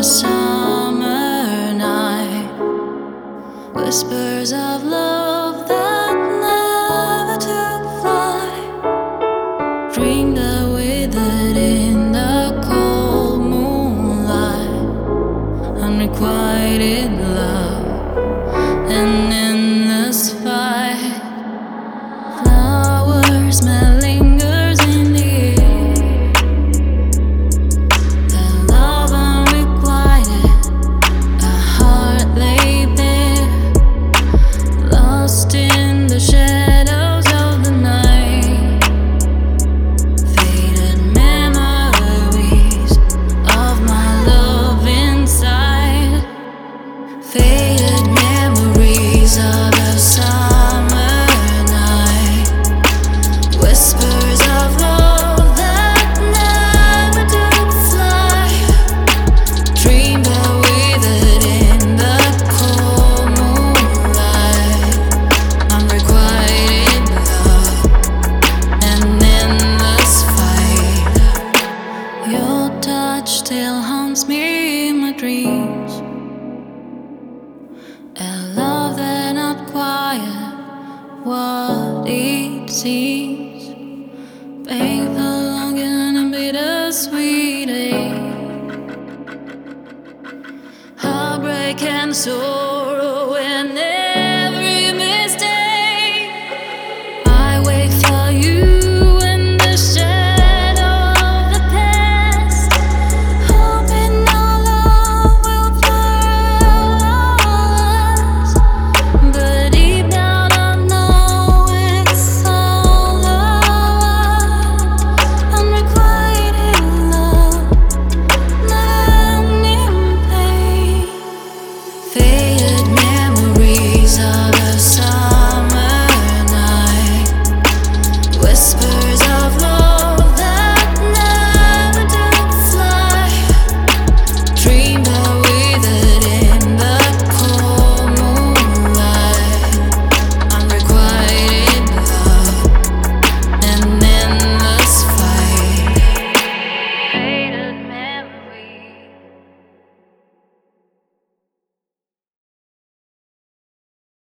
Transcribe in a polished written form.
summer night, whispers of love that never took flight, dreamed I withered in the cold moonlight, unrequited love, an endless fight. Flower smell lingers in the air, the love unrequited, a heart laid bare, lost in the shadows of the night. Faded memories of my love inside, faded memories of the summer night, whispers of love that never took flight, dreamed I withered in the cold moonlight, unrequited love, an endless fight. Your touch still haunts me in my dreams, a love that not quiet what it seems, painful, longing, and bittersweet ache, heartbreak and sorrow and